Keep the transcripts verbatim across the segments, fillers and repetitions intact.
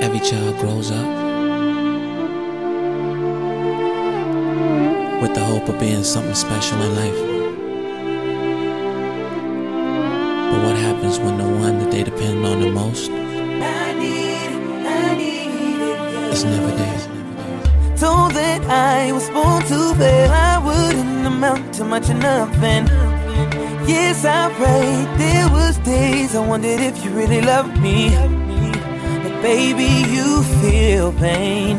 Every child grows up with the hope of being something special in life. But what happens when the one that they depend on the most is never there? Told that I was born to fail, I wouldn't amount to much of nothing. Yes, I prayed, there was days I wondered if you really loved me. But baby, you feel pain.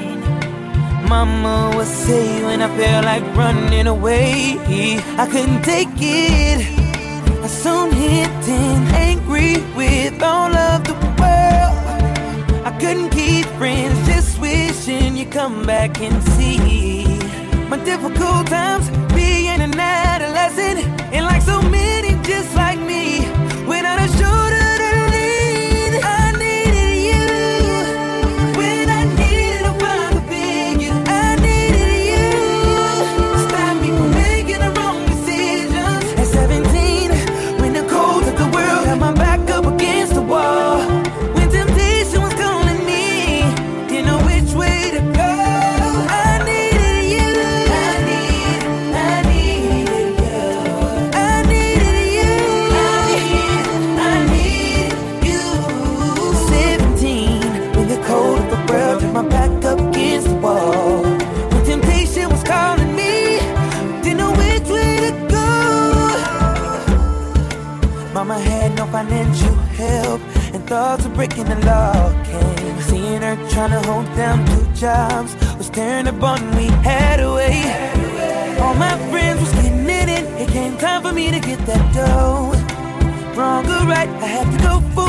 Mama would say when I felt like running away, I couldn't take it. I soon hit ten, angry with all of the world. I couldn't keep friends, just wishing you'd come back and see my difficult times being an adolescent. And like so many just like me, without a shoulder to lean, I needed you. When I needed a father figure, I needed you. Stop me from making the wrong decisions. At seventeen, when the cold of the world had my back up against the wall, when temptation was calling me, didn't know which way to go. I needed you. I need, I needed you. I needed you. I need, I need you. Seventeen, when the cold of the world had my back up against the wall, when temptation was calling me, didn't know which way to go. Mama had no financial help, and thoughts of breaking the law came. Seeing her trying to hold down two jobs was tearing the bond we had away. All my friends was getting in it. It came time for me to get that dough. Wrong or right, I had to go for